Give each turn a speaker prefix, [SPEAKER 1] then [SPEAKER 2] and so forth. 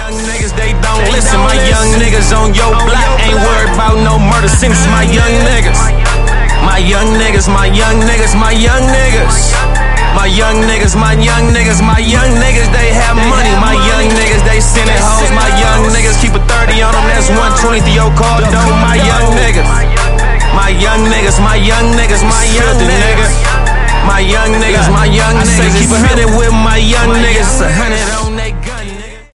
[SPEAKER 1] young niggas, they don't listen. My young niggas on your block ain't worried about no murder sentence. My young niggas, my young niggas, my young niggas, my young niggas, my young niggas, my young niggas, my young niggas, they have money. My young niggas, they sending hoes. My young niggas keep a 30 on them, that's 120 to your car door. My young niggas, my young niggas, my young niggas, my young niggas, my young niggas, my young niggas, keep a 100 with my young niggas, 100 on